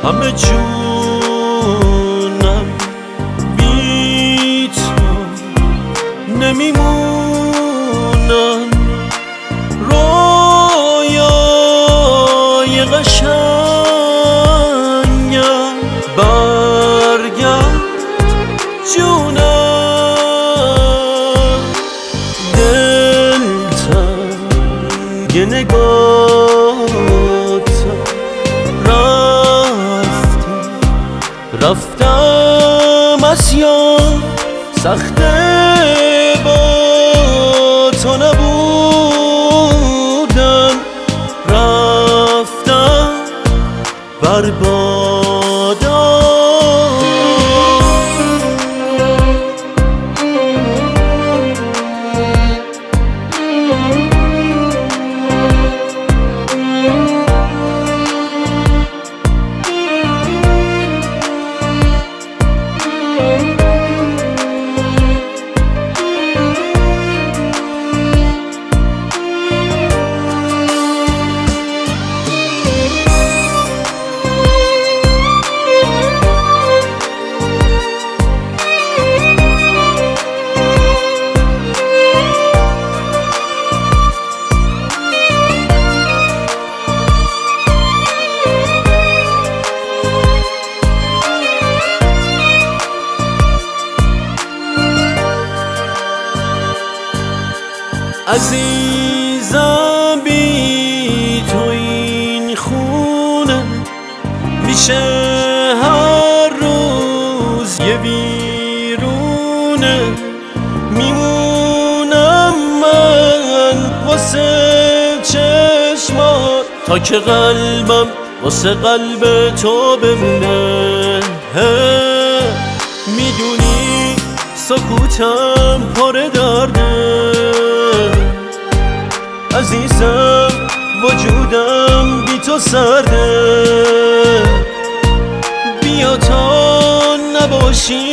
همه جونم بی تو نمیمونن. رویای قشنگم برگرد جونم. دلتنگ نگاهتم رفتم از یاد سخته با تو نبودم. رفتم بربادا. عزیزم بی تو این خونه میشه هر روز یه ویرونه. میمونم من واسه چشمات تا که قلبم واسه قلب تو بمونه. میدونی سکوتم پر درده عزیزم، وجودم بی تو سرده. بیا تا نباشی